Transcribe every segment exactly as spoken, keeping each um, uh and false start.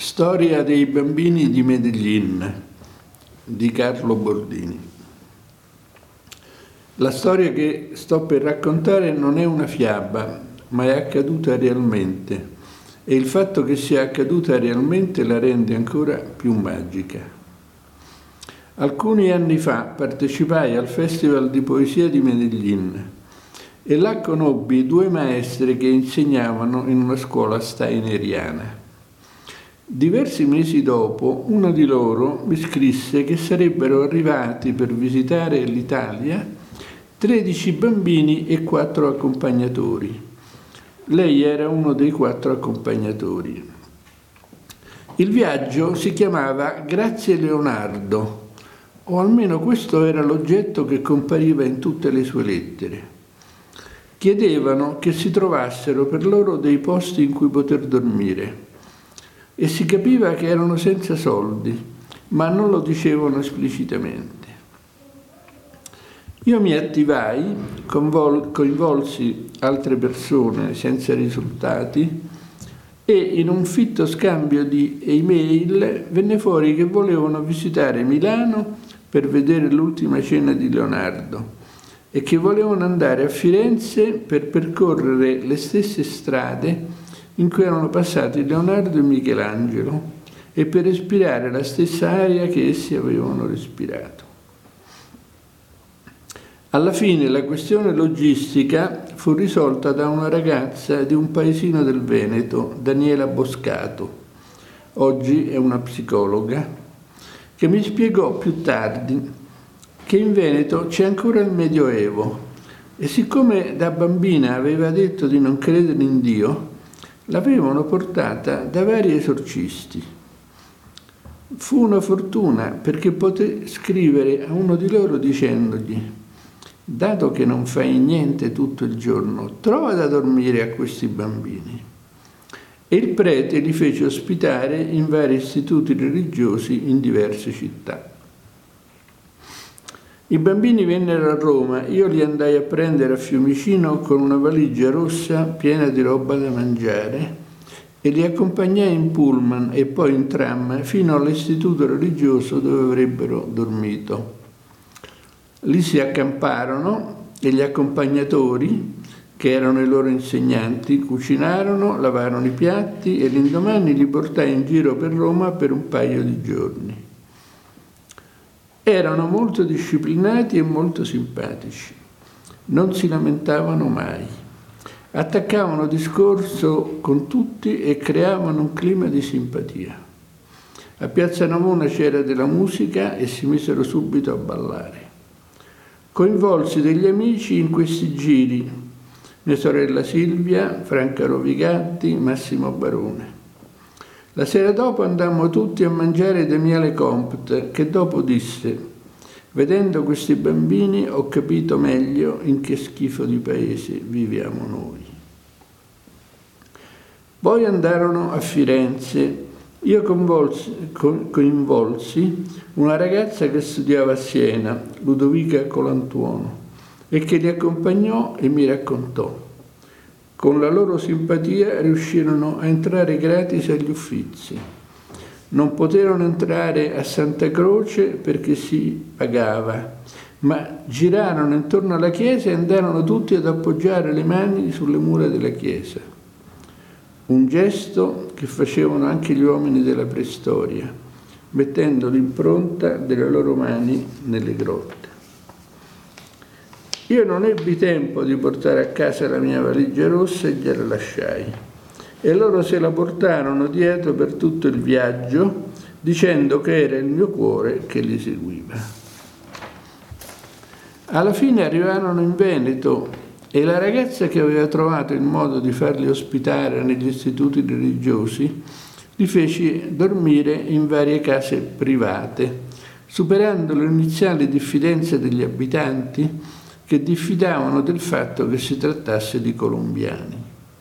Storia dei bambini di Medellin di Carlo Bordini. La storia che sto per raccontare non è una fiaba, ma è accaduta realmente, e il fatto che sia accaduta realmente la rende ancora più magica. Alcuni anni fa partecipai al Festival di Poesia di Medellin e là conobbi due maestre che insegnavano in una scuola steineriana. Diversi mesi dopo, uno di loro mi scrisse che sarebbero arrivati per visitare l'Italia tredici bambini e quattro accompagnatori. Lei era uno dei quattro accompagnatori. Il viaggio si chiamava Grazie Leonardo, o almeno questo era l'oggetto che compariva in tutte le sue lettere. Chiedevano che si trovassero per loro dei posti in cui poter dormire. E si capiva che erano senza soldi, ma non lo dicevano esplicitamente. Io mi attivai, convol- coinvolsi altre persone senza risultati e in un fitto scambio di email venne fuori che volevano visitare Milano per vedere l'ultima cena di Leonardo e che volevano andare a Firenze per percorrere le stesse strade in cui erano passati Leonardo e Michelangelo e per respirare la stessa aria che essi avevano respirato. Alla fine la questione logistica fu risolta da una ragazza di un paesino del Veneto, Daniela Boscato, oggi è una psicologa, che mi spiegò più tardi che in Veneto c'è ancora il Medioevo e siccome da bambina aveva detto di non credere in Dio, l'avevano portata da vari esorcisti. Fu una fortuna perché poté scrivere a uno di loro dicendogli: dato che non fai niente tutto il giorno, trova da dormire a questi bambini. E il prete li fece ospitare in vari istituti religiosi in diverse città. I bambini vennero a Roma, io li andai a prendere a Fiumicino con una valigia rossa piena di roba da mangiare e li accompagnai in pullman e poi in tram fino all'istituto religioso dove avrebbero dormito. Lì si accamparono e gli accompagnatori, che erano i loro insegnanti, cucinarono, lavarono i piatti e l'indomani li portai in giro per Roma per un paio di giorni. Erano molto disciplinati e molto simpatici. Non si lamentavano mai. Attaccavano discorso con tutti e creavano un clima di simpatia. A Piazza Navona c'era della musica e si misero subito a ballare. Coinvolsi degli amici in questi giri, mia sorella Silvia, Franca Rovigatti, Massimo Barone. La sera dopo andammo tutti a mangiare Daniele Comte, che dopo disse: vedendo questi bambini ho capito meglio in che schifo di paese viviamo noi. Poi andarono a Firenze. Io coinvolsi, co- coinvolsi una ragazza che studiava a Siena, Ludovica Colantuono, e che li accompagnò e mi raccontò. Con la loro simpatia riuscirono a entrare gratis agli Uffizi. Non poterono entrare a Santa Croce perché si pagava, ma girarono intorno alla chiesa e andarono tutti ad appoggiare le mani sulle mura della chiesa. Un gesto che facevano anche gli uomini della preistoria, mettendo l'impronta delle loro mani nelle grotte. Io non ebbi tempo di portare a casa la mia valigia rossa e gliela lasciai. E loro se la portarono dietro per tutto il viaggio, dicendo che era il mio cuore che li seguiva. Alla fine arrivarono in Veneto e la ragazza che aveva trovato il modo di farli ospitare negli istituti religiosi li fece dormire in varie case private, superando l'iniziale diffidenza degli abitanti che diffidavano del fatto che si trattasse di colombiani.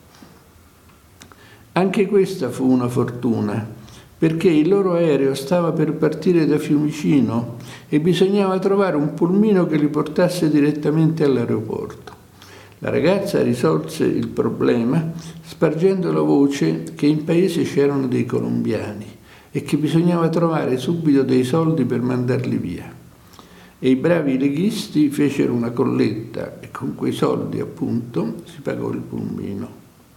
Anche questa fu una fortuna, perché il loro aereo stava per partire da Fiumicino e bisognava trovare un pulmino che li portasse direttamente all'aeroporto. La ragazza risolse il problema spargendo la voce che in paese c'erano dei colombiani e che bisognava trovare subito dei soldi per mandarli via. E i bravi leghisti fecero una colletta e con quei soldi, appunto, si pagò il pulmino.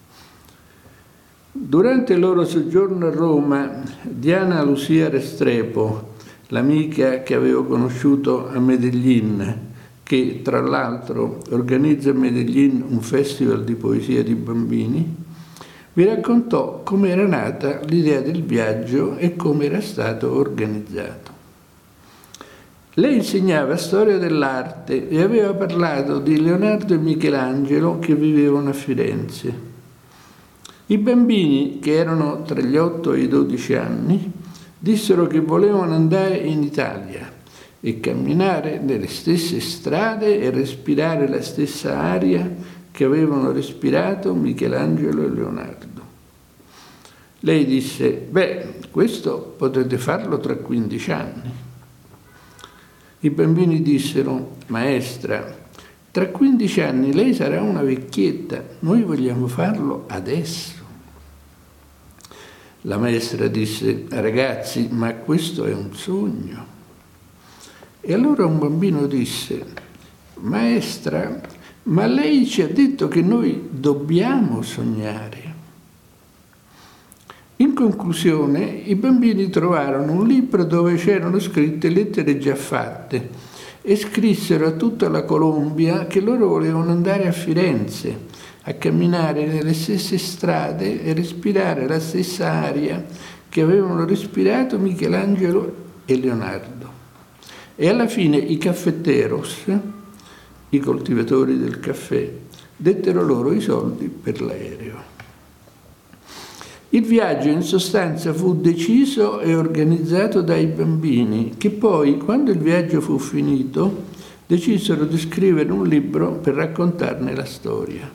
Durante il loro soggiorno a Roma, Diana Lucia Restrepo, l'amica che avevo conosciuto a Medellin, che tra l'altro organizza a Medellin un festival di poesia di bambini, mi raccontò come era nata l'idea del viaggio e come era stato organizzato. Lei insegnava storia dell'arte e aveva parlato di Leonardo e Michelangelo che vivevano a Firenze. I bambini, che erano tra gli otto e i dodici anni, dissero che volevano andare in Italia e camminare nelle stesse strade e respirare la stessa aria che avevano respirato Michelangelo e Leonardo. Lei disse: beh, questo potete farlo tra quindici anni. I bambini dissero: maestra, tra quindici anni lei sarà una vecchietta, noi vogliamo farlo adesso. La maestra disse: ragazzi, ma questo è un sogno. E allora un bambino disse: maestra, ma lei ci ha detto che noi dobbiamo sognare. In conclusione, i bambini trovarono un libro dove c'erano scritte lettere già fatte e scrissero a tutta la Colombia che loro volevano andare a Firenze, a camminare nelle stesse strade e respirare la stessa aria che avevano respirato Michelangelo e Leonardo. E alla fine i caffetteros, i coltivatori del caffè, dettero loro i soldi per l'aereo. Il viaggio in sostanza fu deciso e organizzato dai bambini, che poi, quando il viaggio fu finito, decisero di scrivere un libro per raccontarne la storia.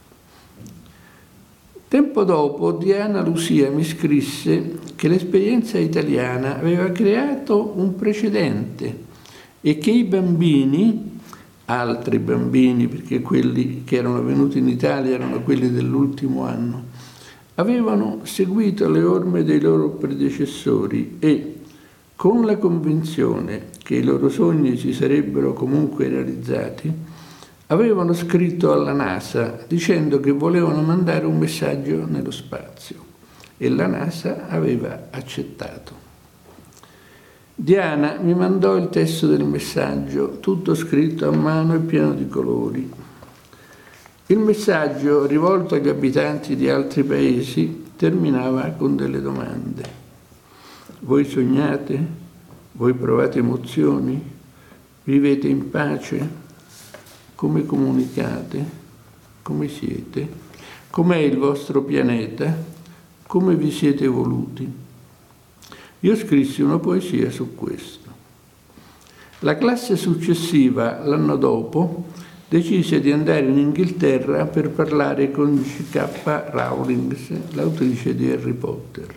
Tempo dopo Diana Lucia mi scrisse che l'esperienza italiana aveva creato un precedente e che i bambini, altri bambini, perché quelli che erano venuti in Italia erano quelli dell'ultimo anno, avevano seguito le orme dei loro predecessori e, con la convinzione che i loro sogni si sarebbero comunque realizzati, avevano scritto alla NASA dicendo che volevano mandare un messaggio nello spazio e la NASA aveva accettato. Diana mi mandò il testo del messaggio, tutto scritto a mano e pieno di colori. Il messaggio, rivolto agli abitanti di altri paesi, terminava con delle domande. Voi sognate? Voi provate emozioni? Vivete in pace? Come comunicate? Come siete? Com'è il vostro pianeta? Come vi siete evoluti? Io scrissi una poesia su questo. La classe successiva, l'anno dopo, decise di andare in Inghilterra per parlare con J K Rowling, l'autrice di Harry Potter.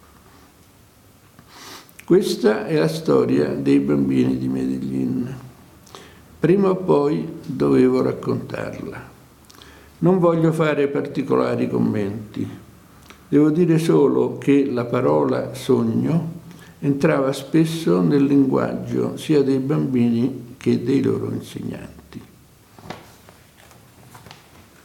Questa è la storia dei bambini di Medellin. Prima o poi dovevo raccontarla. Non voglio fare particolari commenti. Devo dire solo che la parola sogno entrava spesso nel linguaggio sia dei bambini che dei loro insegnanti.